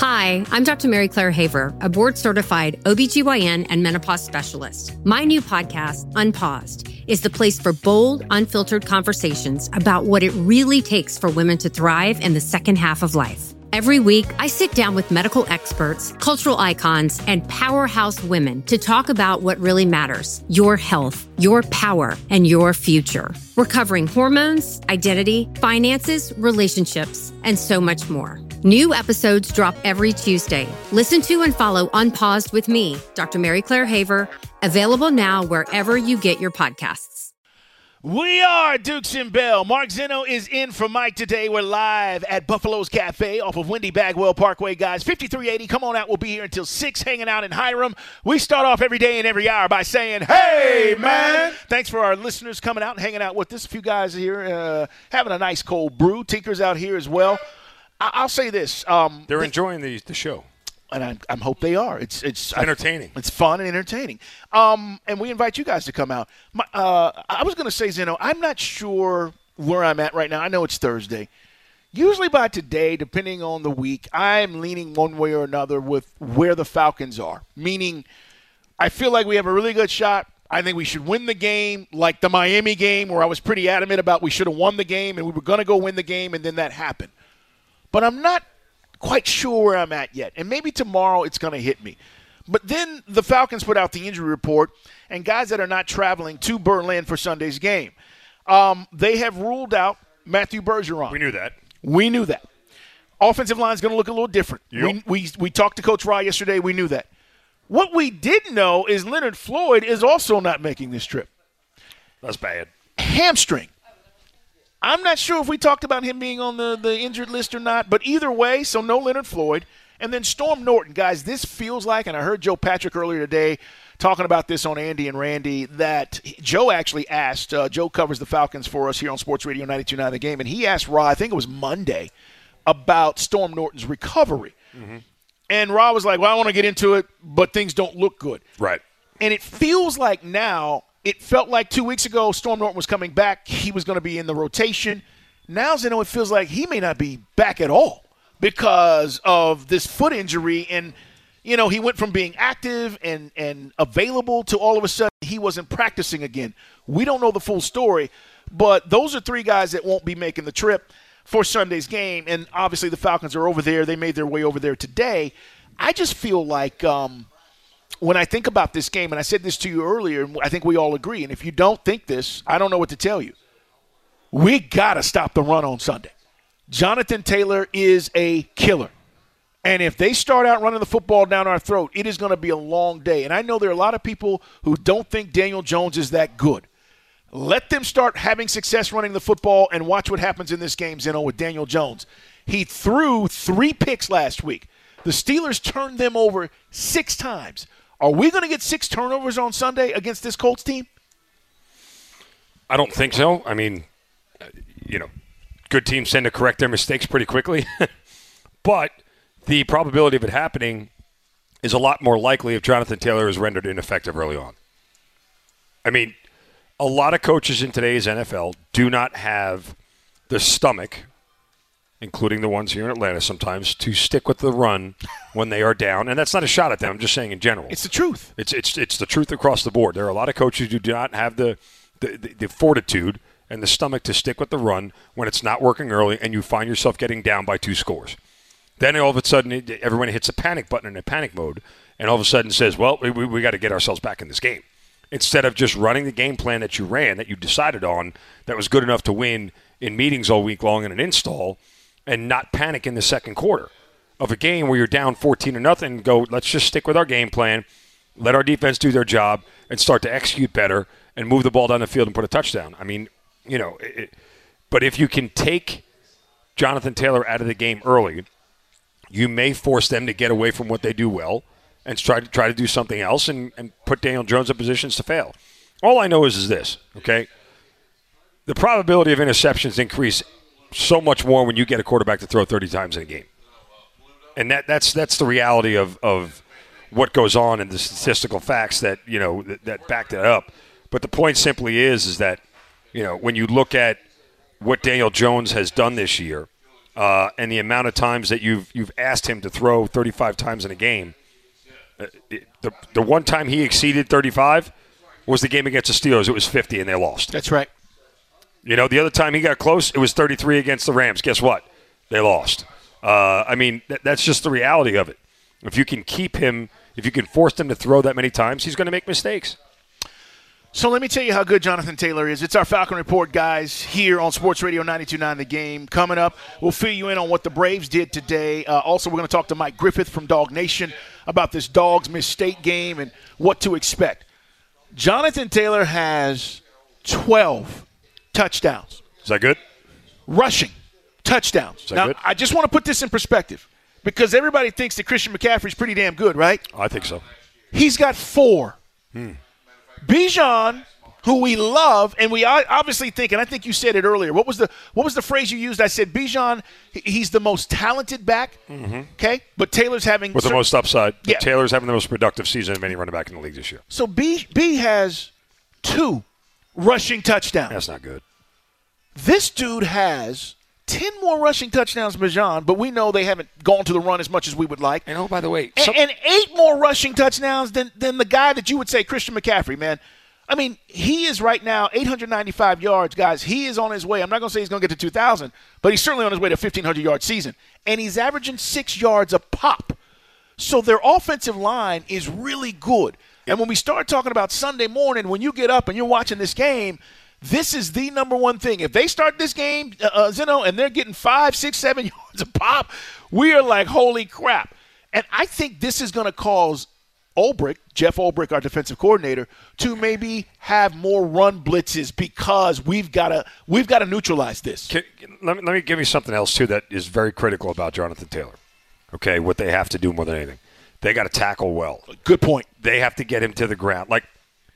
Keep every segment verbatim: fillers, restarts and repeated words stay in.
Hi, I'm Doctor Mary Claire Haver, a board-certified O B G Y N and menopause specialist. My new podcast, Unpaused, is the place for bold, unfiltered conversations about what it really takes for women to thrive in the second half of life. Every week, I sit down with medical experts, cultural icons, and powerhouse women to talk about what really matters: your health, your power, and your future. We're covering hormones, identity, finances, relationships, and so much more. New episodes drop every Tuesday. Listen to and follow Unpaused with me, Doctor Mary Claire Haver, available now wherever you get your podcasts. We are Dukes and Bell. Mark Zeno is in for Mike today. We're live at Buffalo's Cafe off of Wendy Bagwell Parkway, guys. fifty-three eighty. Come on out. We'll be here until six, hanging out in Hiram. We start off every day and every hour by saying, hey, man. Thanks for our listeners coming out and hanging out with us. A few guys here uh, having a nice cold brew. Tinker's out here as well. I- I'll say this. Um, They're th- enjoying the, the show. And I, I hope they are. It's it's entertaining. I, it's fun and entertaining. Um, and we invite you guys to come out. My, uh, I was going to say, Zeno, I'm not sure where I'm at right now. I know it's Thursday. Usually by today, depending on the week, I'm leaning one way or another with where the Falcons are. Meaning, I feel like we have a really good shot. I think we should win the game, like the Miami game where I was pretty adamant about we should have won the game and we were going to go win the game, and then that happened. But I'm not quite sure where I'm at yet, and maybe tomorrow it's going to hit me. But then the Falcons put out the injury report, and guys that are not traveling to Berlin for Sunday's game, um, they have ruled out Matthew Bergeron. We knew that. We knew that. Offensive line is going to look a little different. Yep. We, we we talked to Coach Rye yesterday. We knew that. What we didn't know is Leonard Floyd is also not making this trip. That's bad. Hamstring. I'm not sure if we talked about him being on the, the injured list or not, but either way, so no Leonard Floyd. And then Storm Norton. Guys, this feels like, and I heard Joe Patrick earlier today talking about this on Andy and Randy, that Joe actually asked, uh, Joe covers the Falcons for us here on Sports Radio ninety-two point nine The Game, and he asked Ra, I think it was Monday, about Storm Norton's recovery. Mm-hmm. And Ra was like, well, I want to get into it, but things don't look good. Right. And it feels like now, it felt like two weeks ago Storm Norton was coming back. He was going to be in the rotation. Now, Zeno, it feels like he may not be back at all because of this foot injury. And, you know, he went from being active and, and available to all of a sudden he wasn't practicing again. We don't know the full story, but those are three guys that won't be making the trip for Sunday's game. And obviously the Falcons are over there. They made their way over there today. I just feel like um, – when I think about this game, and I said this to you earlier, and I think we all agree, and if you don't think this, I don't know what to tell you. We got to stop the run on Sunday. Jonathan Taylor is a killer. And if they start out running the football down our throat, it is going to be a long day. And I know there are a lot of people who don't think Daniel Jones is that good. Let them start having success running the football and watch what happens in this game, Zeno, with Daniel Jones. He threw three picks last week. The Steelers turned them over six times. Are we going to get six turnovers on Sunday against this Colts team? I don't think so. I mean, you know, good teams tend to correct their mistakes pretty quickly. But the probability of it happening is a lot more likely if Jonathan Taylor is rendered ineffective early on. I mean, a lot of coaches in today's N F L do not have the stomach, including the ones here in Atlanta sometimes, to stick with the run when they are down. And that's not a shot at them. I'm just saying in general. It's the truth. It's it's it's the truth across the board. There are a lot of coaches who do not have the the, the, the fortitude and the stomach to stick with the run when it's not working early and you find yourself getting down by two scores. Then all of a sudden, everyone hits a panic button in a panic mode and all of a sudden says, well, we, we got to get ourselves back in this game. Instead of just running the game plan that you ran, that you decided on, that was good enough to win in meetings all week long in an install, and not panic in the second quarter of a game where you're down fourteen to nothing and go, let's just stick with our game plan, let our defense do their job, and start to execute better and move the ball down the field and put a touchdown. I mean, you know, it, but if you can take Jonathan Taylor out of the game early, you may force them to get away from what they do well and try to try to do something else and, and put Daniel Jones in positions to fail. All I know is, is this, okay? The probability of interceptions increase so much more when you get a quarterback to throw thirty times in a game. And that that's that's the reality of, of what goes on and the statistical facts that, you know, that, that back that up. But the point simply is, is that, you know, when you look at what Daniel Jones has done this year, uh, and the amount of times that you've you've asked him to throw thirty-five times in a game, uh, it, the the one time he exceeded thirty-five was the game against the Steelers. It was fifty, and they lost. That's right. You know, the other time he got close, it was thirty-three against the Rams. Guess what? They lost. Uh, I mean, th- that's just the reality of it. If you can keep him, if you can force him to throw that many times, he's going to make mistakes. So let me tell you how good Jonathan Taylor is. It's our Falcon Report, guys, here on Sports Radio ninety-two point nine The Game. Coming up, we'll fill you in on what the Braves did today. Uh, also, we're going to talk to Mike Griffith from Dog Nation about this Dogs Miss State game and what to expect. Jonathan Taylor has twelve touchdowns. Is that good? Rushing touchdowns. Is that now, good? I just want to put this in perspective because everybody thinks that Christian McCaffrey's pretty damn good, right? I think so. He's got four. Hmm. Bijan, who we love, and we obviously think, and I think you said it earlier. What was the what was the phrase you used? I said Bijan, he's the most talented back. Mm-hmm. Okay, but Taylor's having with the certain, most upside. Yeah. Taylor's having the most productive season of any running back in the league this year. So B B has two rushing touchdowns. That's not good. This dude has ten more rushing touchdowns than Bijan, but we know they haven't gone to the run as much as we would like. And oh, by the way, and, some- and eight more rushing touchdowns than than the guy that you would say Christian McCaffrey, man. I mean, he is right now eight hundred ninety-five yards, guys. He is on his way. I'm not going to say he's going to get to two thousand, but he's certainly on his way to a fifteen hundred yard season. And he's averaging six yards a pop. So their offensive line is really good. And when we start talking about Sunday morning, when you get up and you're watching this game, this is the number one thing. If they start this game, uh, Zeno, and they're getting five, six, seven yards a pop, we are like, holy crap. And I think this is going to cause Ulbrich, Jeff Ulbrich, our defensive coordinator, to maybe have more run blitzes because we've got to we've got to neutralize this. Can, let, me, let me give you something else, too, that is very critical about Jonathan Taylor. Okay, what they have to do more than anything. They got to tackle well. Good point. They have to get him to the ground. Like,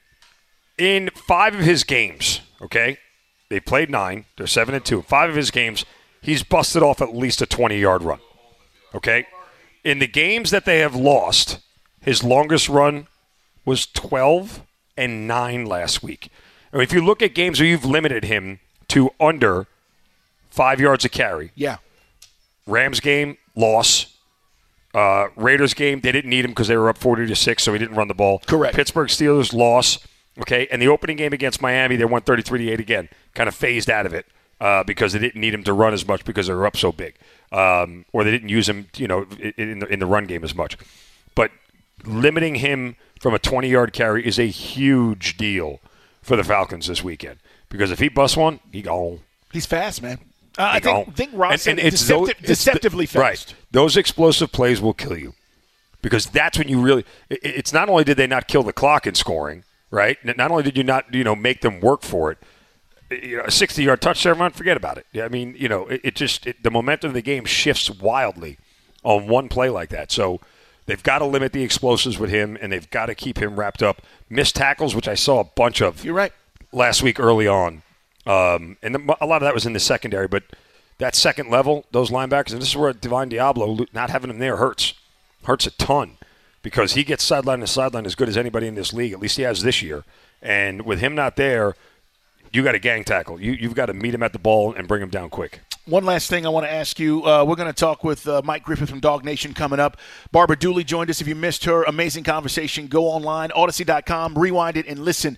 in five of his games, okay, they played nine. They're seven and two. Five of his games, he's busted off at least a twenty-yard run. Okay? In the games that they have lost, his longest run was twelve and nine last week. I mean, if you look at games where you've limited him to under five yards a carry. Yeah. Rams game, loss. Uh, Raiders game, they didn't need him because they were up forty to six, so he didn't run the ball. Correct. Pittsburgh Steelers, loss. Okay, and the opening game against Miami, they won thirty-three to eight again. Kind of phased out of it uh, because they didn't need him to run as much because they were up so big. Um, or they didn't use him, you know, in the, in the run game as much. But limiting him from a twenty-yard carry is a huge deal for the Falcons this weekend. Because if he busts one, he gone. He's fast, man. Uh, I think, think Ross and, and it's deceptive, those, it's deceptively the, fast. Right. Those explosive plays will kill you. Because that's when you really it, – it's not only did they not kill the clock in scoring, right? Not only did you not, you know, make them work for it, you know, a sixty-yard touchdown run, forget about it. I mean, you know, it, it just it, – the momentum of the game shifts wildly on one play like that. So they've got to limit the explosives with him, and they've got to keep him wrapped up. Missed tackles, which I saw a bunch of You're right. last week early on. Um, and the, a lot of that was in the secondary, but that second level, those linebackers, and this is where Divine Diablo, not having him there hurts. Hurts a ton because he gets sideline to sideline as good as anybody in this league. At least he has this year. And with him not there, you got to gang tackle. You, you've got to meet him at the ball and bring him down quick. One last thing I want to ask you. Uh, we're going to talk with uh, Mike Griffith from Dog Nation coming up. Barbara Dooley joined us. If you missed her amazing conversation, go online, Odyssey dot com, rewind it, and listen.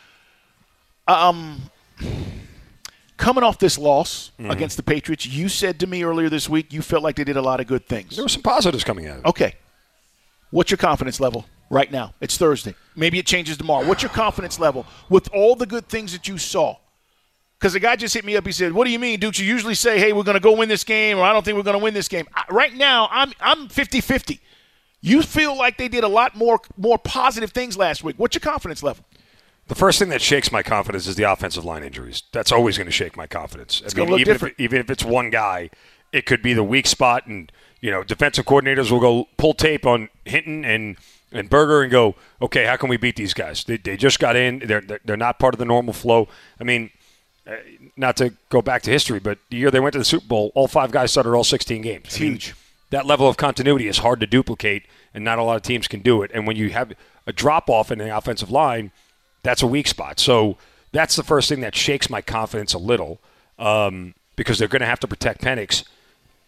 Um, coming off this loss mm-hmm. against the Patriots, you said to me earlier this week you felt like they did a lot of good things. There were some positives coming out of it. Okay. What's your confidence level right now? It's Thursday. Maybe it changes tomorrow. What's your confidence level with all the good things that you saw? Because the guy just hit me up. He said, what do you mean, Duke? You usually say, hey, we're going to go win this game, or I don't think we're going to win this game. I, right now, I'm I'm fifty-fifty. You feel like they did a lot more more positive things last week. What's your confidence level? The first thing that shakes my confidence is the offensive line injuries. That's always going to shake my confidence. It's I going mean, to look even different. If, even if it's one guy, it could be the weak spot, and you know, defensive coordinators will go pull tape on Hinton and and Berger and go, okay, how can we beat these guys? They, they just got in. They're they're not part of the normal flow. I mean, uh, not to go back to history, but the year they went to the Super Bowl, all five guys started all sixteen games. It's I mean, huge. That level of continuity is hard to duplicate, and not a lot of teams can do it. And when you have a drop-off in the offensive line, that's a weak spot. So that's the first thing that shakes my confidence a little um, because they're going to have to protect Penix.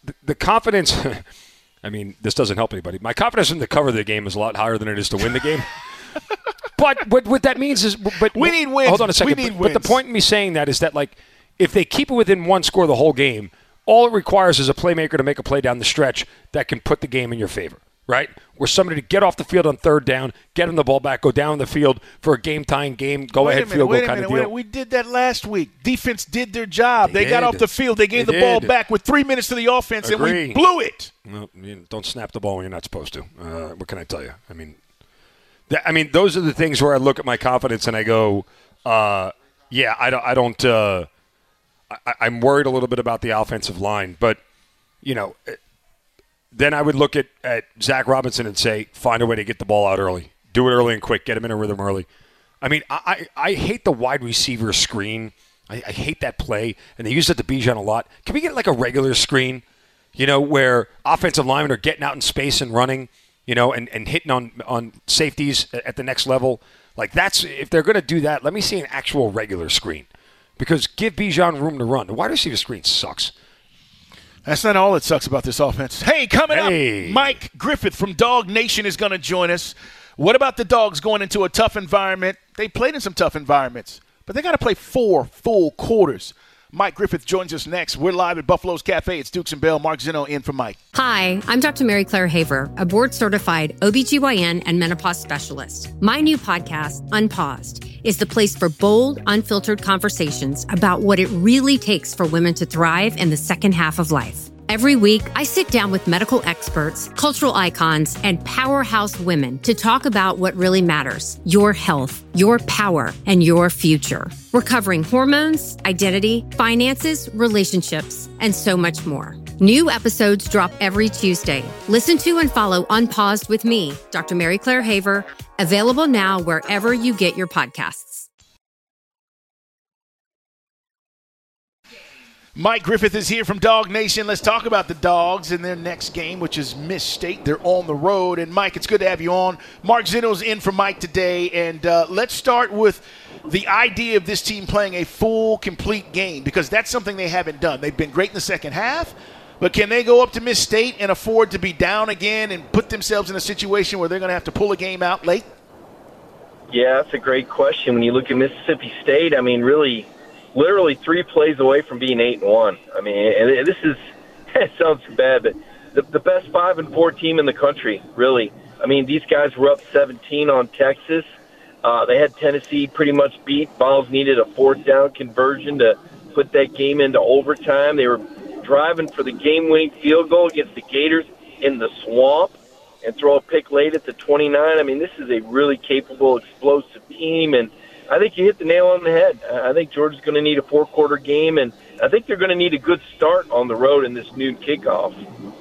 the, the confidence. I mean, this doesn't help anybody. My confidence in the cover of the game is a lot higher than it is to win the game. But what, what that means is, but we need wins. Hold on a second. We need but, wins. but the point in me saying that is that, like, if they keep it within one score the whole game, all it requires is a playmaker to make a play down the stretch that can put the game in your favor, right? Where somebody to get off the field on third down, get him the ball back, go down the field for a game-tying game, go-ahead field goal kind of deal. We did that last week. Defense did their job. They, they got off the field. They gave they the ball did. back with three minutes to the offense, Agree. and we blew it. Well, you don't snap the ball when you're not supposed to. Uh, what can I tell you? I mean, th- I mean, those are the things where I look at my confidence and I go, uh, yeah, I don't. I don't uh, I, I'm worried a little bit about the offensive line, but you know, then I would look at, at Zach Robinson and say, find a way to get the ball out early, do it early and quick, get him in a rhythm early. I mean, I I, I hate the wide receiver screen. I, I hate that play, and they use it to Bijan a lot. Can we get like a regular screen? You know, where offensive linemen are getting out in space and running, you know, and, and hitting on, on safeties at the next level. Like, that's, if they're going to do that, let me see an actual regular screen. Because give Bijan room to run. The wide receiver screen sucks. That's not all that sucks about this offense. Hey, coming hey. up, Mike Griffith from Dog Nation is going to join us. What about the Dogs going into a tough environment? They played in some tough environments, but they got to play four full quarters. Mike Griffith joins us next. We're live at Buffalo's Cafe. It's Dukes and Bell. Mark Zinno in for Mike. Hi, I'm Doctor Mary Claire Haver, a board-certified O B G Y N and menopause specialist. My new podcast, Unpaused, is the place for bold, unfiltered conversations about what it really takes for women to thrive in the second half of life. Every week, I sit down with medical experts, cultural icons, and powerhouse women to talk about what really matters: your health, your power, and your future. We're covering hormones, identity, finances, relationships, and so much more. New episodes drop every Tuesday. Listen to and follow Unpaused with me, Doctor Mary Claire Haver, available now wherever you get your podcasts. Mike Griffith is here from Dog Nation. Let's talk about the Dogs in their next game, which is Miss State. They're on the road. And, Mike, it's good to have you on. Mark Zinno's in for Mike today. And uh, let's start with the idea of this team playing a full, complete game, because that's something they haven't done. They've been great in the second half, but can they go up to Miss State and afford to be down again and put themselves in a situation where they're going to have to pull a game out late? Yeah, that's a great question. When you look at Mississippi State, I mean, really – literally three plays away from being eight and one. I mean, and this is it sounds bad, but the, the best five and four team in the country, really. I mean, these guys were up seventeen on Texas. Uh, they had Tennessee pretty much beat. Vols needed a fourth down conversion to put that game into overtime. They were driving for the game-winning field goal against the Gators in the swamp and throw a pick late at the twenty-nine. I mean, this is a really capable, explosive team, and I think you hit the nail on the head. I think Georgia's going to need a four-quarter game, and I think they're going to need a good start on the road in this noon kickoff.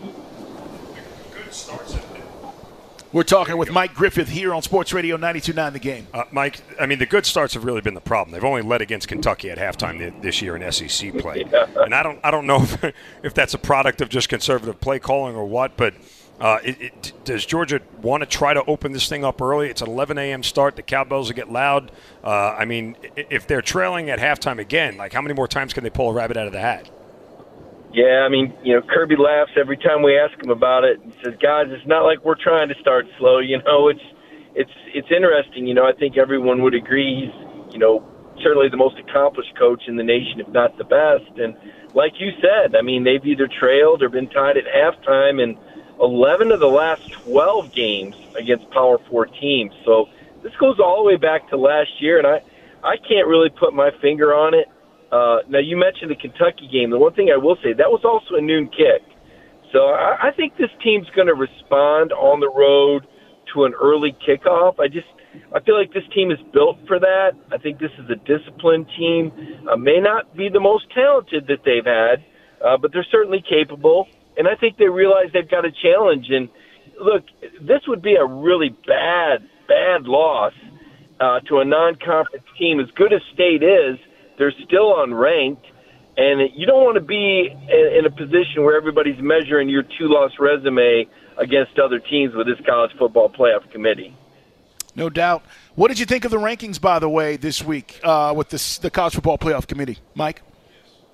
We're talking with Mike Griffith here on Sports Radio ninety-two point nine The Game. Uh, Mike, I mean, the good starts have really been the problem. They've only led against Kentucky at halftime this year in S E C play. Yeah. And I don't I don't know if, if that's a product of just conservative play calling or what, but uh, it, it, does Georgia want to try to open this thing up early? It's an eleven a.m. start. The cowbells will get loud. Uh, I mean, if they're trailing at halftime again, like how many more times can they pull a rabbit out of the hat? Yeah, I mean, you know, Kirby laughs every time we ask him about it. He says, guys, it's not like we're trying to start slow. You know, it's it's it's interesting. You know, I think everyone would agree he's, you know, certainly the most accomplished coach in the nation, if not the best. And like you said, I mean, they've either trailed or been tied at halftime in eleven of the last twelve games against Power Four teams. So this goes all the way back to last year, and I, I can't really put my finger on it. Uh, now, you mentioned the Kentucky game. The one thing I will say, that was also a noon kick. So I, I think this team's going to respond on the road to an early kickoff. I just I feel like this team is built for that. I think this is a disciplined team. Uh, may not be the most talented that they've had, uh, but they're certainly capable. And I think they realize they've got a challenge. And, look, this would be a really bad, bad loss uh, to a non-conference team. As good as State is, they're still unranked, and you don't want to be in a position where everybody's measuring your two-loss resume against other teams with this college football playoff committee. No doubt. What did you think of the rankings, by the way, this week uh, with this, the college football playoff committee, Mike?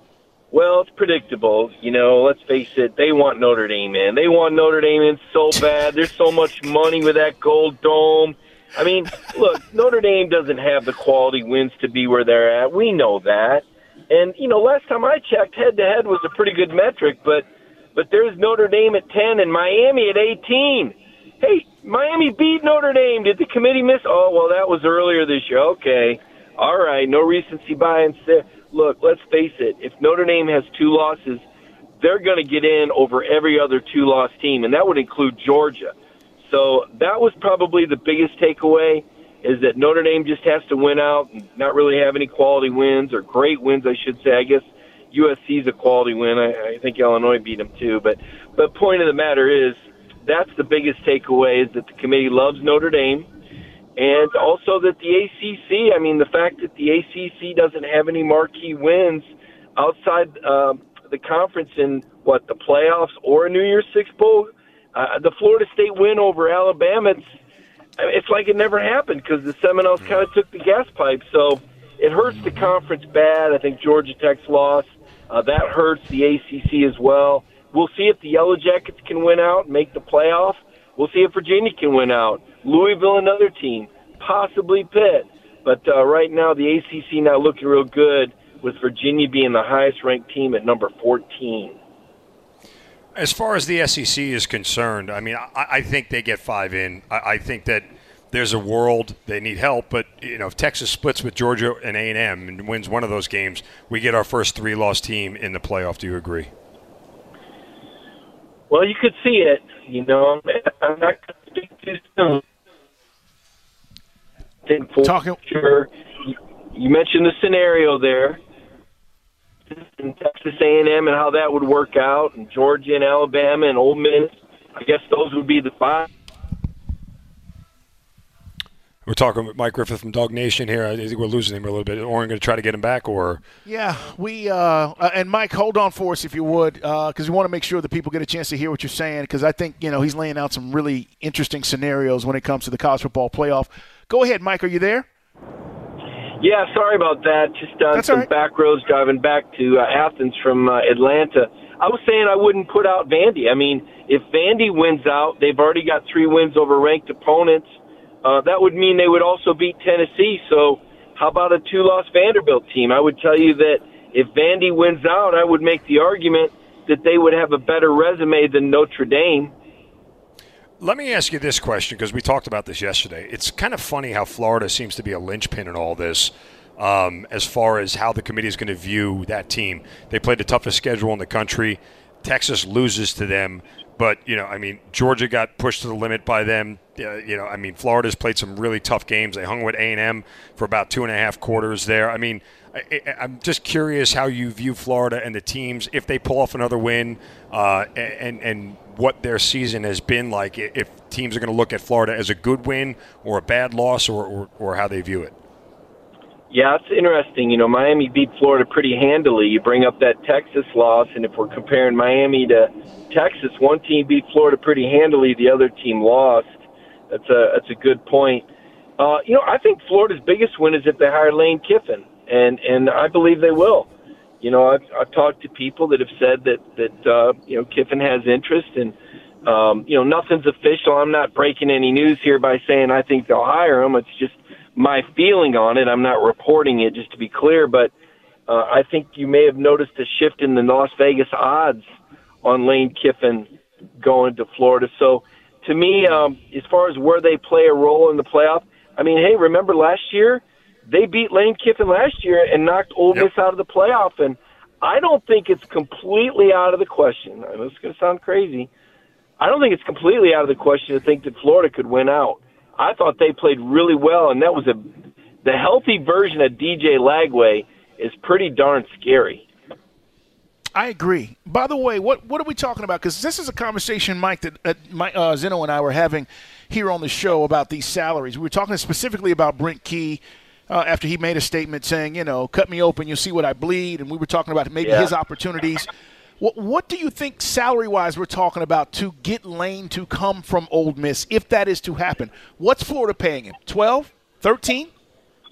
Well, it's predictable. You know, let's face it, they want Notre Dame in. They want Notre Dame in so bad. There's so much money with that gold dome. I mean, look, Notre Dame doesn't have the quality wins to be where they're at. We know that. And, you know, last time I checked, head-to-head was a pretty good metric, but but there's Notre Dame at ten and Miami at eighteen. Hey, Miami beat Notre Dame. Did the committee miss? Oh, well, that was earlier this year. Okay. All right, no recency bias there. Look, let's face it. If Notre Dame has two losses, they're going to get in over every other two-loss team, and that would include Georgia. So that was probably the biggest takeaway, is that Notre Dame just has to win out and not really have any quality wins, or great wins, I should say. I guess U S C's a quality win. I, I think Illinois beat them too. But but point of the matter is, that's the biggest takeaway, is that the committee loves Notre Dame. And also that the A C C, I mean, the fact that the A C C doesn't have any marquee wins outside uh, the conference in, what, the playoffs or a New Year's Six Bowl, uh, the Florida State win over Alabama, it's, it's like it never happened because the Seminoles kind of took the gas pipe. So it hurts the conference bad. I think Georgia Tech's loss. Uh, that hurts the A C C as well. We'll see if the Yellow Jackets can win out and make the playoff. We'll see if Virginia can win out. Louisville, another team. Possibly Pitt. But uh, right now, the A C C not looking real good, with Virginia being the highest-ranked team at number fourteen. As far as the S E C is concerned, I mean, I, I think they get five in. I, I think that there's a world they need help, but you know, if Texas splits with Georgia and A and M and wins one of those games, we get our first three-loss team in the playoff. Do you agree? Well, you could see it. You know, I'm not going to speak too soon. For Talking. Sure. You mentioned the scenario there in Texas A and M and how that would work out, and Georgia and Alabama and Ole Miss. I guess those would be the five. We're talking with Mike Griffith from Dog Nation here. I think we're losing him a little bit. Oren going to try to get him back, or yeah, we uh, and Mike, hold on for us if you would, because uh, we want to make sure that people get a chance to hear what you're saying. Because I think you know he's laying out some really interesting scenarios when it comes to the college football playoff. Go ahead, Mike. Are you there? Yeah, sorry about that. Just on That's some right. back roads driving back to uh, Athens from uh, Atlanta. I was saying I wouldn't put out Vandy. I mean, if Vandy wins out, they've already got three wins over ranked opponents. Uh, that would mean they would also beat Tennessee. So how about a two-loss Vanderbilt team? I would tell you that if Vandy wins out, I would make the argument that they would have a better resume than Notre Dame. Let me ask you this question, because we talked about this yesterday. It's kind of funny how Florida seems to be a linchpin in all this, um, as far as how the committee is going to view that team. They played the toughest schedule in the country. Texas loses to them. But, you know, I mean, Georgia got pushed to the limit by them. Uh, you know, I mean, Florida's played some really tough games. They hung with A and M for about two and a half quarters there. I mean, I, I'm just curious how you view Florida and the teams, if they pull off another win, uh, and and what their season has been like, if teams are going to look at Florida as a good win or a bad loss, or, or, or how they view it. Yeah, it's interesting. You know, Miami beat Florida pretty handily. You bring up that Texas loss, and if we're comparing Miami to Texas, one team beat Florida pretty handily, the other team lost. That's a that's a good point. Uh, you know, I think Florida's biggest win is if they hire Lane Kiffin, and and I believe they will. You know, I've, I've talked to people that have said that that uh, you know Kiffin has interest, and um, you know nothing's official. I'm not breaking any news here by saying I think they'll hire him. It's just my feeling on it. I'm not reporting it, just to be clear, but uh, I think you may have noticed a shift in the Las Vegas odds on Lane Kiffin going to Florida. So to me, um, as far as where they play a role in the playoff, I mean, hey, remember last year? They beat Lane Kiffin last year and knocked Ole Miss out of the playoff, and I don't think it's completely out of the question. I know it's going to sound crazy. I don't think it's completely out of the question to think that Florida could win out. I thought they played really well, and that was a the healthy version of D J Lagway is pretty darn scary. I agree. By the way, what what are we talking about? Because this is a conversation, Mike, that uh, my, uh, Zeno and I were having here on the show about these salaries. We were talking specifically about Brent Key uh, after he made a statement saying, you know, cut me open, you'll see what I bleed, and we were talking about maybe yeah. his opportunities. What, what do you think salary-wise we're talking about to get Lane to come from Ole Miss, if that is to happen? What's Florida paying him, twelve, thirteen?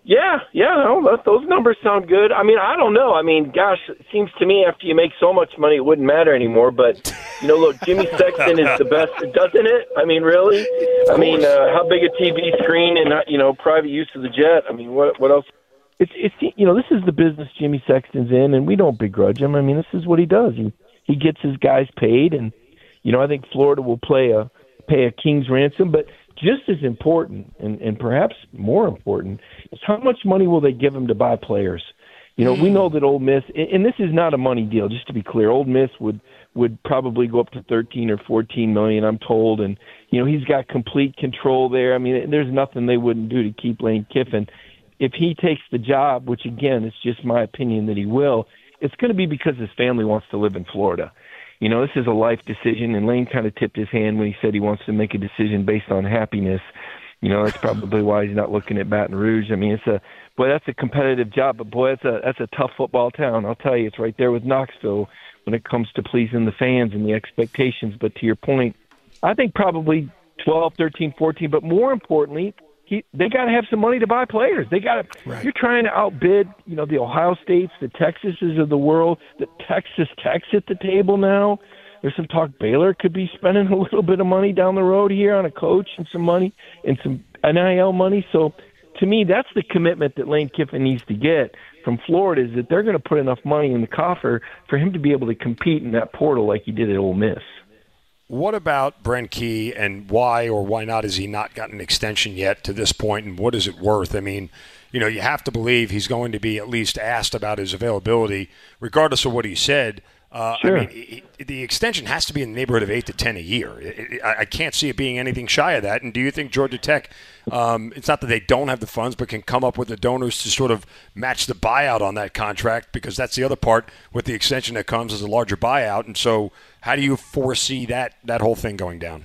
Yeah, yeah, no, that, those numbers sound good. I mean, I don't know. I mean, gosh, it seems to me after you make so much money, it wouldn't matter anymore. But, you know, look, Jimmy Sexton is the best, doesn't it? I mean, really? I mean, uh, how big a T V screen and, you know, private use of the jet? I mean, what what else? It's, it's you know, this is the business Jimmy Sexton's in, and we don't begrudge him. I mean, this is what he does. He, he gets his guys paid, and, you know, I think Florida will play a pay a king's ransom, but just as important, and, and perhaps more important, is how much money will they give him to buy players? You know, mm. we know that Ole Miss, and this is not a money deal, just to be clear. Ole Miss would would probably go up to thirteen or fourteen million, I'm told, and you know he's got complete control there. I mean, there's nothing they wouldn't do to keep Lane Kiffin. If he takes the job, which again, it's just my opinion that he will, it's going to be because his family wants to live in Florida. You know, this is a life decision, and Lane kind of tipped his hand when he said he wants to make a decision based on happiness. You know, that's probably why he's not looking at Baton Rouge. I mean, it's a boy, that's a competitive job, but boy, that's a that's a tough football town. I'll tell you, it's right there with Knoxville when it comes to pleasing the fans and the expectations. But to your point, I think probably twelve, thirteen, fourteen, but more importantly, he, they got to have some money to buy players. They got to. Right. You're trying to outbid, you know, the Ohio States, the Texases of the world, the Texas Techs at the table now. There's some talk Baylor could be spending a little bit of money down the road here on a coach and some money and some N I L money. So, to me, that's the commitment that Lane Kiffin needs to get from Florida, is that they're going to put enough money in the coffer for him to be able to compete in that portal like he did at Ole Miss. What about Brent Key, and why or why not has he not gotten an extension yet to this point, and what is it worth? I mean, you know, you have to believe he's going to be at least asked about his availability, regardless of what he said. Uh, sure. I mean, it, the extension has to be in the neighborhood of eight to ten a year. It, it, I can't see it being anything shy of that. And do you think Georgia Tech, um, it's not that they don't have the funds, but can come up with the donors to sort of match the buyout on that contract? Because that's the other part with the extension that comes as a larger buyout. And so how do you foresee that, that whole thing going down?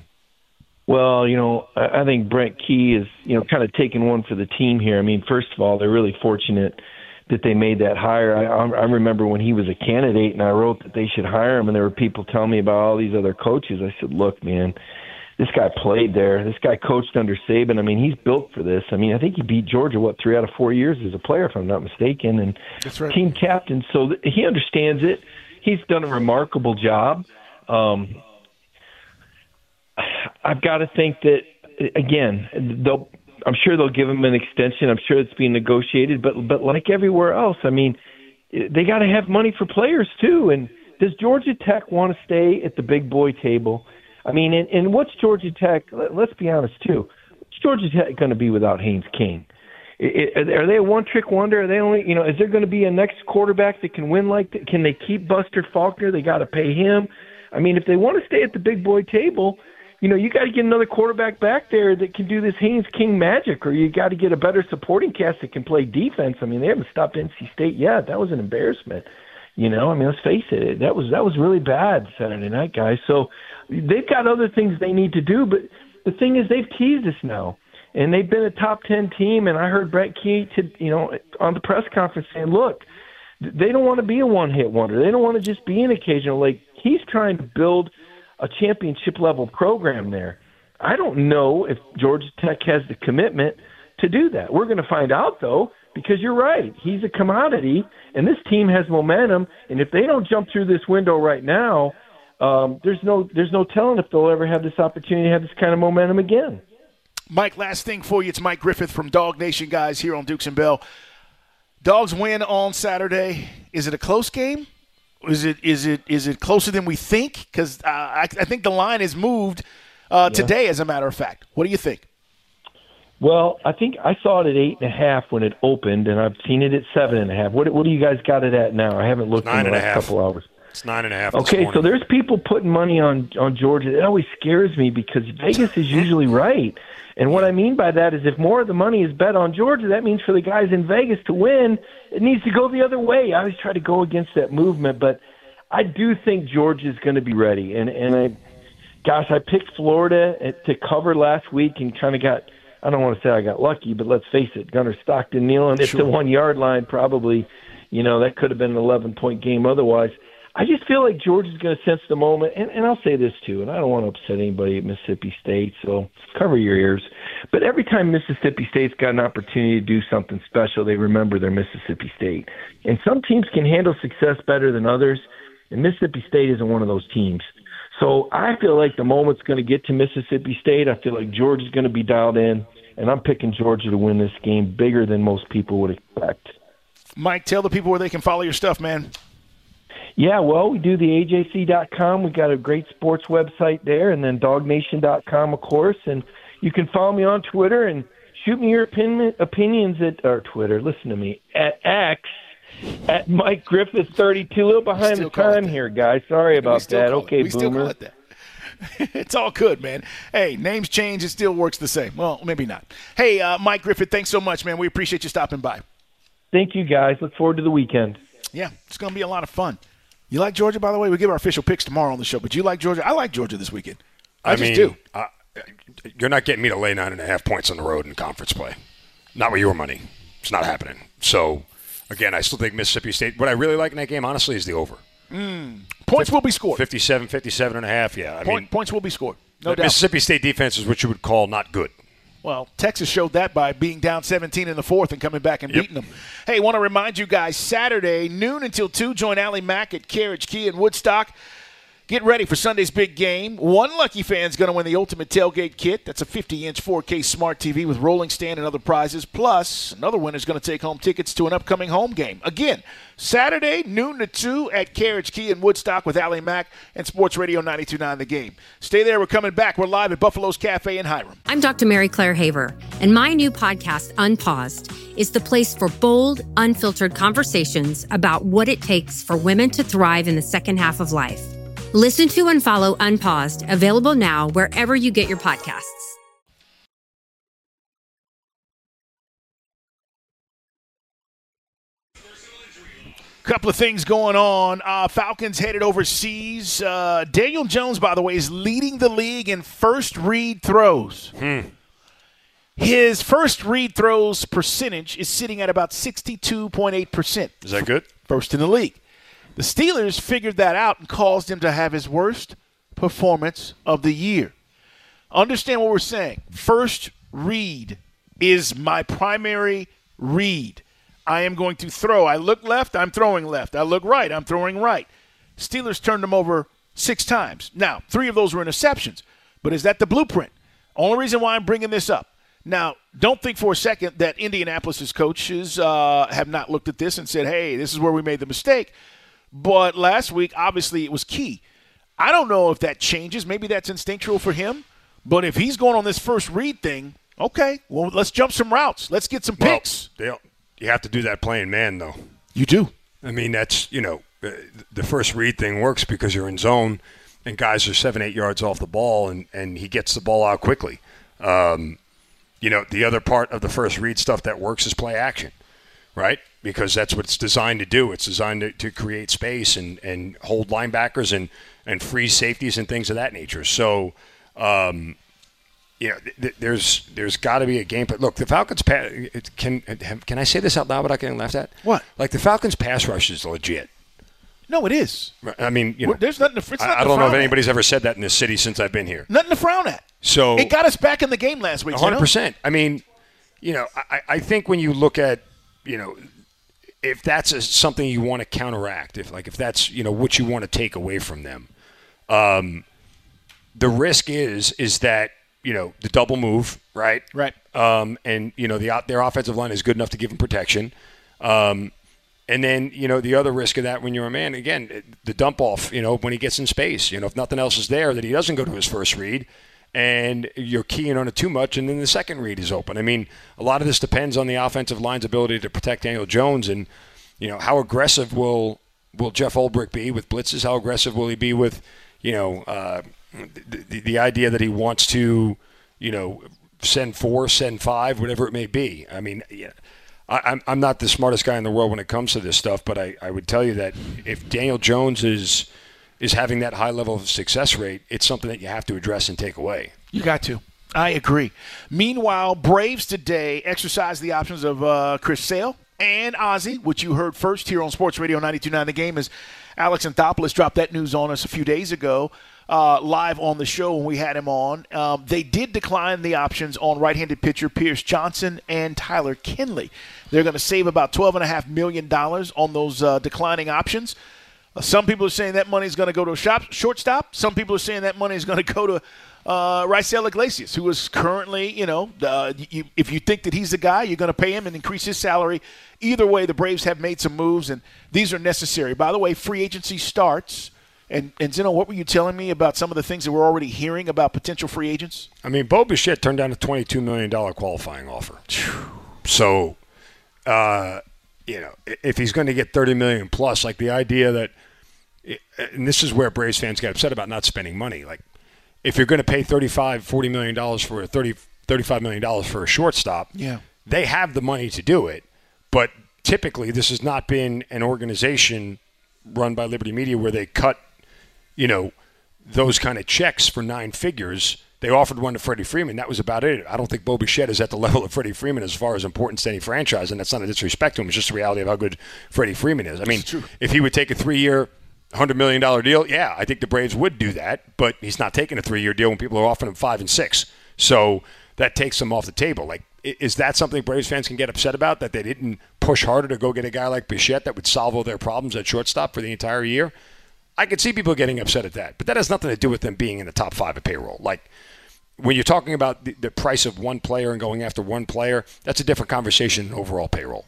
Well, you know, I think Brent Key is, you know, kind of taking one for the team here. I mean, first of all, they're really fortunate that they made that hire. I, I remember when he was a candidate and I wrote that they should hire him, and there were people telling me about all these other coaches. I said, look, man, this guy played there. This guy coached under Saban. I mean, he's built for this. I mean, I think he beat Georgia, what, three out of four years as a player, if I'm not mistaken, and That's right. team captain. So th- he understands it. He's done a remarkable job. Um, I've got to think that, again, they'll – I'm sure they'll give him an extension. I'm sure it's being negotiated. But but like everywhere else, I mean, they got to have money for players too. And does Georgia Tech want to stay at the big boy table? I mean, and, and what's Georgia Tech? Let's be honest too. What's Georgia Tech going to be without Haynes King? It, it, are they a one-trick wonder? Are they only, you know, is there going to be a next quarterback that can win like that? Can they keep Buster Faulkner? They got to pay him. I mean, if they want to stay at the big boy table, you know, you got to get another quarterback back there that can do this Haynes King magic, or you got to get a better supporting cast that can play defense. I mean, they haven't stopped N C State yet. That was an embarrassment. You know, I mean, let's face it, that was that was really bad Saturday night, guys. So they've got other things they need to do, but the thing is, they've teased us now, and they've been a top ten team. And I heard Brett Key, to, you know, on the press conference saying, look, they don't want to be a one-hit wonder. They don't want to just be an occasional. Like, he's trying to build a championship-level program there. I don't know if Georgia Tech has the commitment to do that. We're going to find out, though, because you're right. He's a commodity, and this team has momentum, and if they don't jump through this window right now, um, there's no there's no telling if they'll ever have this opportunity to have this kind of momentum again. Mike, last thing for you. It's Mike Griffith from Dog Nation, guys, here on Dukes and Bell. Dogs win on Saturday. Is it a close game? Is it is it is it closer than we think? Because uh, I, I think the line has moved uh, yeah. today, as a matter of fact. What do you think? Well, I think I saw it at eight and a half when it opened, and I've seen it at seven and a half. What what do you guys got it at now? I haven't looked in the last couple hours. It's nine and a half. Okay, so there's people putting money on on Georgia. It always scares me because Vegas is usually right. And what I mean by that is if more of the money is bet on Georgia, that means for the guys in Vegas to win, it needs to go the other way. I always try to go against that movement, but I do think Georgia's going to be ready. And, and I, gosh, I picked Florida to cover last week and kind of got, I don't want to say I got lucky, but let's face it, Gunnar Stockton kneeling at sure. the one-yard line probably, you know, that could have been an eleven-point game otherwise. I just feel like Georgia's going to sense the moment, and, and I'll say this too, and I don't want to upset anybody at Mississippi State, so cover your ears. But every time Mississippi State's got an opportunity to do something special, they remember they're Mississippi State. And some teams can handle success better than others, and Mississippi State isn't one of those teams. So I feel like the moment's going to get to Mississippi State. I feel like Georgia's going to be dialed in, and I'm picking Georgia to win this game bigger than most people would expect. Mike, tell the people where they can follow your stuff, man. Yeah, well, we do the A J C dot com. We got a great sports website there, and then dog nation dot com, of course. And you can follow me on Twitter and shoot me your opinion, opinions at or Twitter. Listen to me at X at Mike Griffith thirty-two. A little behind the time here, guys. Sorry about that. Okay, we Boomer. Still call it that. It's all good, man. Hey, names change. It still works the same. Well, maybe not. Hey, uh, Mike Griffith, thanks so much, man. We appreciate you stopping by. Thank you, guys. Look forward to the weekend. Yeah, it's going to be a lot of fun. You like Georgia, by the way? We give our official picks tomorrow on the show, but you like Georgia? I like Georgia this weekend. I, I just mean, do. Uh, you're not getting me to lay nine and a half points on the road in conference play. Not with your money. It's not happening. So, again, I still think Mississippi State. What I really like in that game, honestly, is the over. Mm. Points will be scored. fifty-seven, fifty-seven and a half, yeah. I Point, mean, points will be scored. No doubt. Mississippi State defense is what you would call not good. Well, Texas showed that by being down seventeen in the fourth and coming back and yep. beating them. Hey, want to remind you guys, Saturday, noon until two, join Allie Mack at Carriage Key in Woodstock. Get ready for Sunday's big game. One lucky fan's going to win the Ultimate Tailgate Kit. That's a fifty-inch four K smart T V with rolling stand and other prizes. Plus, another winner's going to take home tickets to an upcoming home game. Again, Saturday, noon to two at Carriage Key in Woodstock with Allie Mack and Sports Radio ninety-two point nine The Game. Stay there. We're coming back. We're live at Buffalo's Cafe in Hiram. I'm Doctor Mary Claire Haver, and my new podcast, Unpaused, is the place for bold, unfiltered conversations about what it takes for women to thrive in the second half of life. Listen to and follow Unpaused, available now wherever you get your podcasts. Couple of things going on. Uh, Falcons headed overseas. Uh, Daniel Jones, by the way, is leading the league in first read throws. Hmm. His first read throws percentage is sitting at about sixty-two point eight percent. Is that good? First in the league. The Steelers figured that out and caused him to have his worst performance of the year. Understand what we're saying. First read is my primary read. I am going to throw. I look left, I'm throwing left. I look right, I'm throwing right. Steelers turned him over six times. Now, three of those were interceptions. But is that the blueprint? Only reason why I'm bringing this up. Now, don't think for a second that Indianapolis's coaches uh, have not looked at this and said, hey, this is where we made the mistake. But last week, obviously, it was key. I don't know if that changes. Maybe that's instinctual for him. But if he's going on this first read thing, okay, well, let's jump some routes. Let's get some picks. Well, you have to do that playing man, though. You do. I mean, that's, you know, the first read thing works because you're in zone and guys are seven, eight yards off the ball, and, and he gets the ball out quickly. Um, you know, the other part of the first read stuff that works is play action, right? Because that's what it's designed to do. It's designed to, to create space and, and hold linebackers and, and freeze safeties and things of that nature. So, um, you know, th- there's there's got to be a game. But look, the Falcons pass, can can I say this out loud without getting laughed at? What? Like the Falcons pass rush is legit. No, it is. I mean, you know, there's nothing. To, it's I, I don't know if anybody's at. ever said that in this city since I've been here. Nothing to frown at. So it got us back in the game last week. one hundred percent. You know? I mean, you know, I, I think when you look at, you know, if that's a, something you want to counteract, if like if that's, you know, what you want to take away from them, um, the risk is is that, you know, the double move, right? Right. Um, and you know, the their offensive line is good enough to give them protection. Um, and then, you know, the other risk of that when you're a man, again, the dump off, you know, when he gets in space, you know, if nothing else is there, that he doesn't go to his first read and you're keying on it too much, and then the second read is open. I mean, a lot of this depends on the offensive line's ability to protect Daniel Jones, and, you know, how aggressive will will Jeff Ulbrich be with blitzes? How aggressive will he be with, you know, uh, the, the, the idea that he wants to, you know, send four, send five, whatever it may be. I mean, yeah, I, I'm I'm not the smartest guy in the world when it comes to this stuff, but I, I would tell you that if Daniel Jones is is having that high level of success rate, it's something that you have to address and take away. You got to. I agree. Meanwhile, Braves today exercise the options of uh, Chris Sale and Ozzie, which you heard first here on Sports Radio ninety-two point nine The Game, as Alex Anthopoulos dropped that news on us a few days ago, uh, live on the show when we had him on. Um, they did decline the options on right-handed pitcher Pierce Johnson and Tyler Kinley. They're going to save about twelve point five million dollars on those uh, declining options. Uh, some people are saying that money is going to go to a shop, shortstop. Some people are saying that money is going to go to uh, Raisel Iglesias, who is currently, you know, uh, you, if you think that he's the guy, you're going to pay him and increase his salary. Either way, the Braves have made some moves, and these are necessary. By the way, free agency starts. And, and Zeno, what were you telling me about some of the things that we're already hearing about potential free agents? I mean, Bo Bichette turned down a twenty-two million dollars qualifying offer. So, uh, you know, if he's going to get thirty million dollars plus, like the idea that – and this is where Braves fans get upset about not spending money. Like, if you're going to pay thirty-five, forty million dollars for a thirty, thirty-five million dollars for a shortstop, yeah, they have the money to do it. But typically this has not been an organization run by Liberty Media where they cut – you know, those kind of checks for nine figures. They offered one to Freddie Freeman. That was about it. I don't think Bo Bichette is at the level of Freddie Freeman as far as importance to any franchise, and that's not a disrespect to him. It's just the reality of how good Freddie Freeman is. I mean, if he would take a three-year, one hundred million dollars deal, yeah, I think the Braves would do that, but he's not taking a three-year deal when people are offering him five and six. So that takes him off the table. Like, is that something Braves fans can get upset about, that they didn't push harder to go get a guy like Bichette that would solve all their problems at shortstop for the entire year? I could see people getting upset at that, but that has nothing to do with them being in the top five of payroll. Like, when you're talking about the, the price of one player and going after one player, that's a different conversation than overall payroll.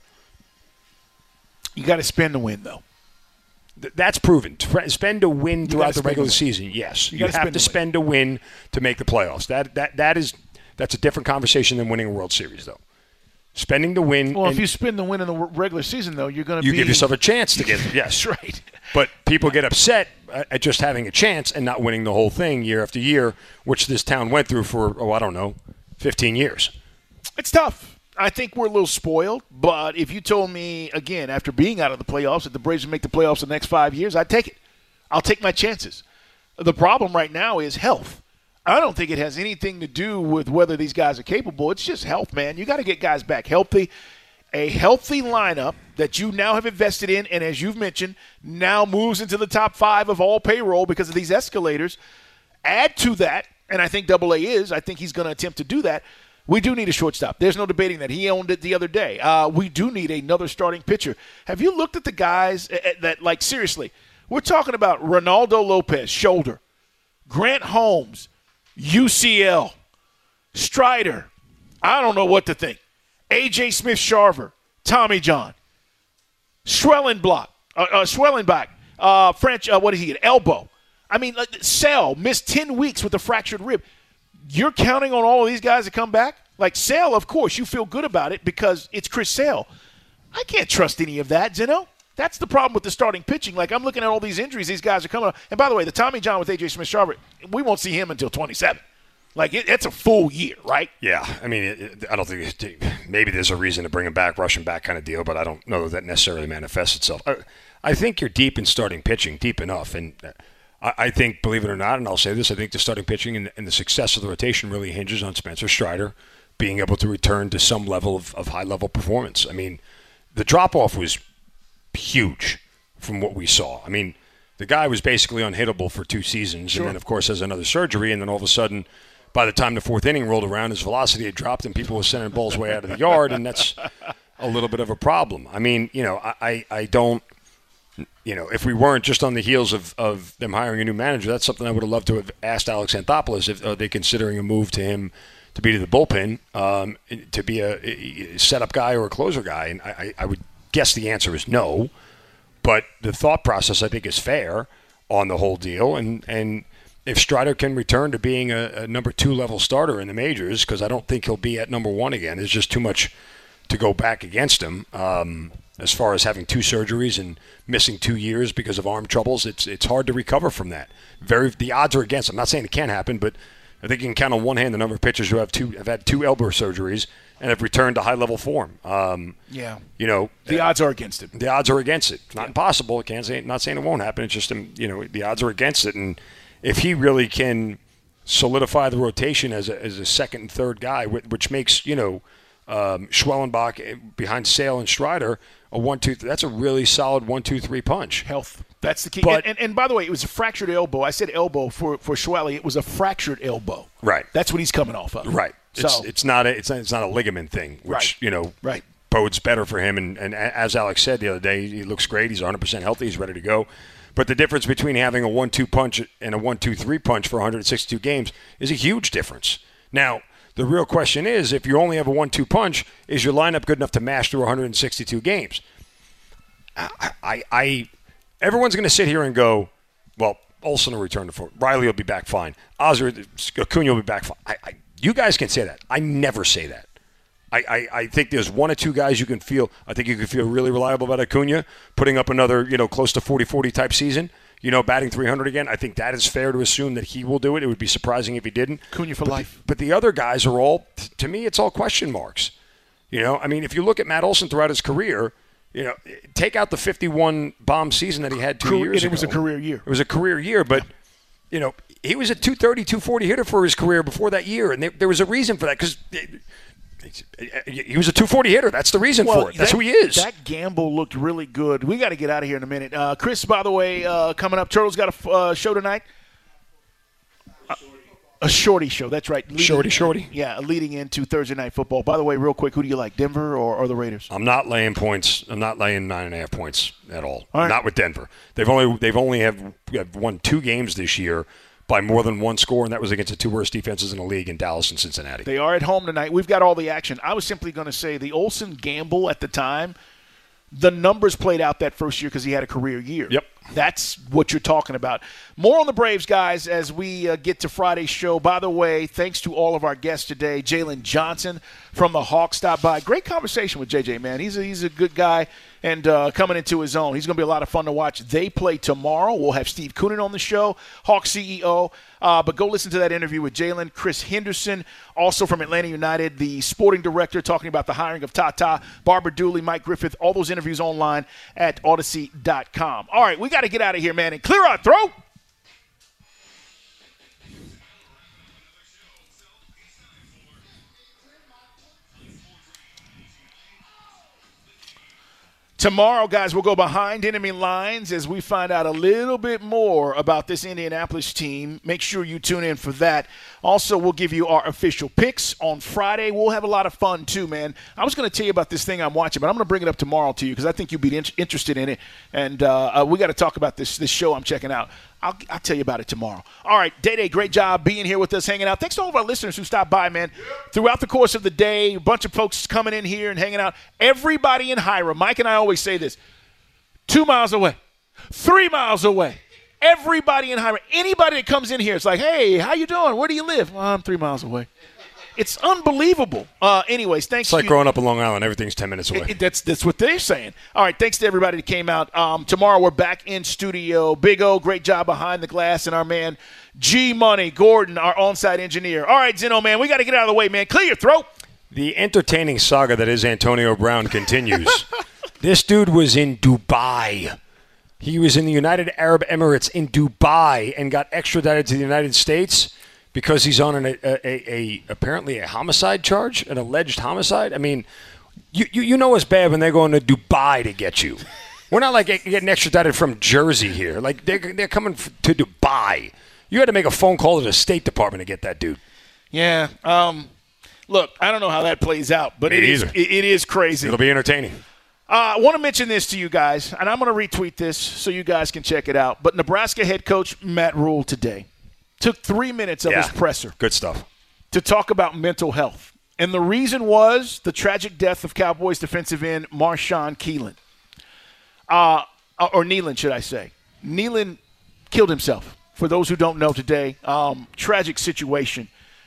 You got to spend to win, though. Th- that's proven. To spend to win throughout the regular to season, yes. You, you have spend to win. spend to win to make the playoffs. That that that is that's a different conversation than winning a World Series, though. Spending to win. Well, if you spend to win in the regular season, though, you're going to you be... give yourself a chance to get it. Yes, that's right. But people get upset at just having a chance and not winning the whole thing year after year, which this town went through for, oh, I don't know, fifteen years. It's tough. I think we're a little spoiled, but if you told me, again, after being out of the playoffs, that the Braves would make the playoffs the next five years, I'd take it. I'll take my chances. The problem right now is health. I don't think it has anything to do with whether these guys are capable. It's just health, man. You got to get guys back healthy. A healthy lineup that you now have invested in, and as you've mentioned, now moves into the top five of all payroll because of these escalators. Add to that, and I think Double A is, I think he's going to attempt to do that. We do need a shortstop. There's no debating that. He owned it the other day. Uh, we do need another starting pitcher. Have you looked at the guys that, like, seriously, we're talking about Ronaldo Lopez, shoulder, Grant Holmes, U C L, Strider, I don't know what to think. A J Smith-Sharver, Tommy John, Schwellenbach, uh, uh, Schwellenbach, uh, French, uh, what did he get? Elbow. I mean, like, Sale missed ten weeks with a fractured rib. You're counting on all of these guys to come back? Like Sale, of course, you feel good about it because it's Chris Sale. I can't trust any of that, Zeno. That's the problem with the starting pitching. Like, I'm looking at all these injuries these guys are coming up. And by the way, the Tommy John with A J Smith-Sharver, we won't see him until twenty-seven. Like, it, it's a full year, right? Yeah. I mean, it, it, I don't think it, maybe there's a reason to bring him back, rush him back kind of deal, but I don't know that that necessarily manifests itself. I, I think you're deep in starting pitching, deep enough. And I, I think, believe it or not, and I'll say this, I think the starting pitching and, and the success of the rotation really hinges on Spencer Strider being able to return to some level of, of high-level performance. I mean, the drop-off was huge from what we saw. I mean, the guy was basically unhittable for two seasons, sure. And then, of course, has another surgery, and then all of a sudden, by the time the fourth inning rolled around, his velocity had dropped, and people were sending balls way out of the yard, and that's a little bit of a problem. I mean, you know, I, I don't, you know, if we weren't just on the heels of, of them hiring a new manager, that's something I would have loved to have asked Alex Anthopoulos if are they considering a move to him to be to the bullpen, um, to be a, a setup guy or a closer guy, and I, I would guess the answer is no. But the thought process, I think, is fair on the whole deal. And, and if Strider can return to being a, a number two level starter in the majors, because I don't think he'll be at number one again. There's just too much to go back against him um, as far as having two surgeries and missing two years because of arm troubles. It's it's hard to recover from that. Very the odds are against him. I'm not saying it can't happen, but I think you can count on one hand the number of pitchers who have two have had two elbow surgeries and have returned to high-level form. Um, yeah. You know. The odds are against it. The odds are against it. It's not yeah. impossible. I can't say, not saying it won't happen. It's just, you know, the odds are against it. And if he really can solidify the rotation as a, as a second and third guy, which makes, you know, um, Schwellenbach behind Sale and Strider a one two, that's a really solid one two three punch. Health. That's the key. But, and, and, and by the way, it was a fractured elbow. I said elbow for for Schwally. It was a fractured elbow. Right. That's what he's coming off of. Right. So it's, it's not a it's not, it's not a ligament thing, which right. you know right. bodes better for him. And, and as Alex said the other day, he looks great. He's one hundred percent healthy. He's ready to go. But the difference between having a one two punch and a one two three punch for one hundred sixty-two games is a huge difference. Now, the real question is, if you only have a one two punch, is your lineup good enough to mash through one hundred sixty-two games? I, I, I everyone's going to sit here and go, well, Olsen will return to form. Riley will be back fine. Oscar, Acuna will be back fine. I, I, you guys can say that. I never say that. I, I, I think there's one or two guys you can feel. I think you can feel really reliable about Acuna putting up another, you know, close to forty forty type season. You know, batting three hundred again. I think that is fair to assume that he will do it. It would be surprising if he didn't. Acuna for but life. The, but the other guys are all, to me, it's all question marks. You know, I mean, if you look at Matt Olson throughout his career, you know, take out the fifty-one bomb season that he had two Career, years it ago. was a career year. It was a career year, but, yeah. you know, he was a two thirty, two forty hitter for his career before that year, and there, there was a reason for that because he was a two forty hitter. That's the reason well, for it. That's that, who he is. That gamble looked really good. We got to get out of here in a minute. Uh, Chris, by the way, uh, coming up, Turtle's got a uh, show tonight. Uh, a shorty show. That's right. Leading, shorty, shorty. Yeah, leading into Thursday Night Football. By the way, real quick, who do you like, Denver or, or the Raiders? I'm not laying points. I'm not laying nine and a half points at all. all right. Not with Denver. They've only they've only have, have won two games this year by more than one score, and that was against the two worst defenses in the league in Dallas and Cincinnati. They are at home tonight. We've got all the action. I was simply going to say the Olsen gamble at the time, the numbers played out that first year because he had a career year. Yep. That's what you're talking about. More on the Braves, guys, as we uh, get to Friday's show. By the way, thanks to all of our guests today. Jalen Johnson from the Hawks stopped by. Great conversation with J J, man. He's a, he's a good guy and uh, coming into his own. He's going to be a lot of fun to watch. They play tomorrow. We'll have Steve Koonin on the show, Hawks C E O. Uh, but go listen to that interview with Jalen. Chris Henderson, also from Atlanta United, the sporting director, talking about the hiring of Tata, Barbara Dooley, Mike Griffith. All those interviews online at Odyssey dot com. All right, we got to get out of here, man, and clear our throat. Tomorrow, guys, we'll go behind enemy lines as we find out a little bit more about this Indianapolis team. Make sure you tune in for that. Also, we'll give you our official picks on Friday. We'll have a lot of fun, too, man. I was going to tell you about this thing I'm watching, but I'm going to bring it up tomorrow to you because I think you'd be in- interested in it. And uh, uh, we got to talk about this this show I'm checking out. I'll, I'll tell you about it tomorrow. All right, Day-Day, great job being here with us, hanging out. Thanks to all of our listeners who stopped by, man. Throughout the course of the day, a bunch of folks coming in here and hanging out. Everybody in Hiram, Mike and I always say this, two miles away, three miles away. Everybody in Hiram, anybody that comes in here, it's like, hey, how you doing? Where do you live? Well, I'm three miles away. It's unbelievable. Uh, anyways, thanks. It's like you. growing up in Long Island. Everything's ten minutes away. It, it, that's that's what they're saying. All right, thanks to everybody that came out. Um, tomorrow we're back in studio. Big O, great job behind the glass, and our man G Money Gordon, our on-site engineer. All right, Zeno, man, we got to get out of the way, man. Clear your throat. The entertaining saga that is Antonio Brown continues. This dude was in Dubai. He was in the United Arab Emirates in Dubai and got extradited to the United States because he's on an, a, a, a apparently a homicide charge, an alleged homicide. I mean, you, you you know it's bad when they're going to Dubai to get you. We're not like getting extradited from Jersey here. Like they're they're coming to Dubai. You had to make a phone call to the State Department to get that dude. Yeah. Um. Look, I don't know how that plays out, but Me it is either. it, it is crazy. It'll be entertaining. Uh, I want to mention this to you guys, and I'm going to retweet this so you guys can check it out. But Nebraska head coach Matt Rule today took three minutes of Yeah. his presser Good stuff. to talk about mental health. And the reason was the tragic death of Cowboys defensive end Marshawn Keelan. Uh, or Nealon, should I say. Nealon killed himself, for those who don't know today. Um, tragic situation.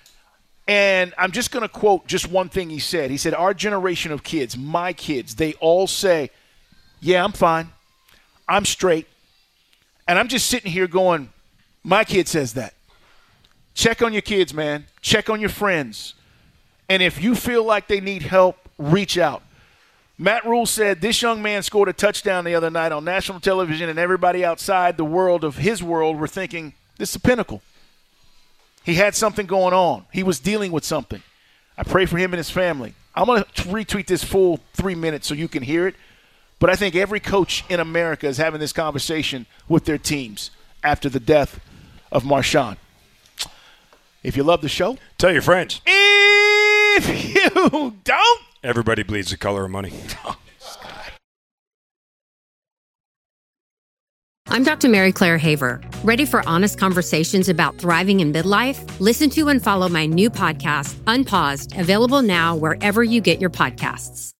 And I'm just going to quote just one thing he said. He said, our generation of kids, my kids, they all say, yeah, I'm fine. I'm straight. And I'm just sitting here going, my kid says that. Check on your kids, man. Check on your friends. And if you feel like they need help, reach out. Matt Rule said this young man scored a touchdown the other night on national television, and everybody outside the world of his world were thinking, this is a pinnacle. He had something going on. He was dealing with something. I pray for him and his family. I'm going to retweet this full three minutes so you can hear it. But I think every coach in America is having this conversation with their teams after the death of Marshawn. If you love the show, tell your friends. If you don't, everybody bleeds the color of money. I'm Doctor Mary Claire Haver. Ready for honest conversations about thriving in midlife? Listen to and follow my new podcast, Unpaused, available now wherever you get your podcasts.